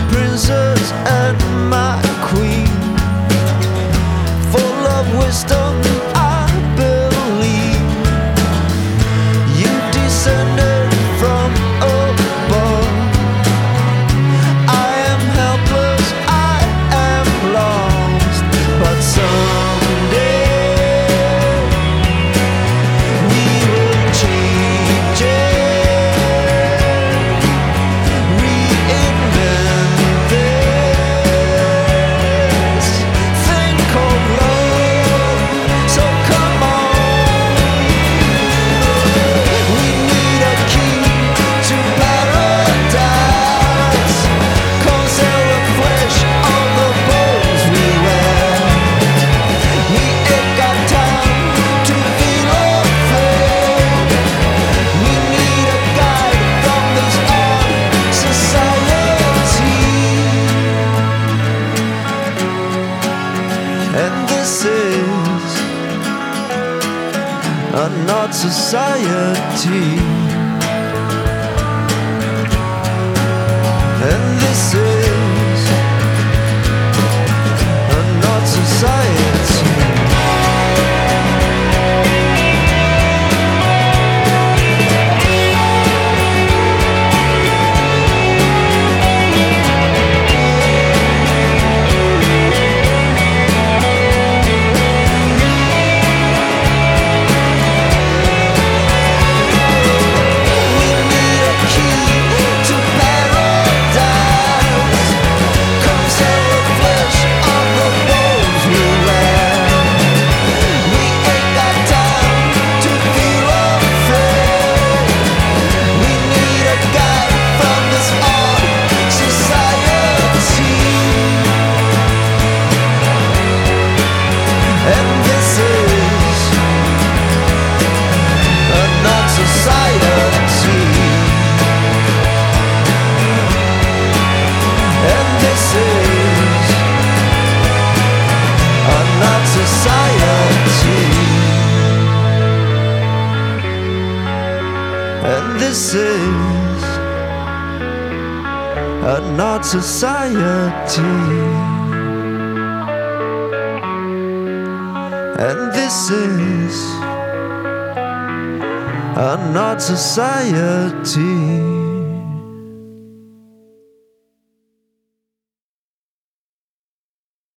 princess and my queen, full of wisdom, I believe. You descended from above. I am helpless, I am lost, but someday we will change it, reinvent this thing called love. So come on, we need a key to paradise, 'cause there are flesh on the bones we wear. We ain't got time to feel afraid. We need a guide from this odd society, and this is a not society, and this is a not society. We need a key to paradise, 'cause there are flesh on the bones we wear. We ain't got time to feel afraid. We need a guide from this odd society, and this is a not society, and this is a not society, and this is a not society, and this is a not society.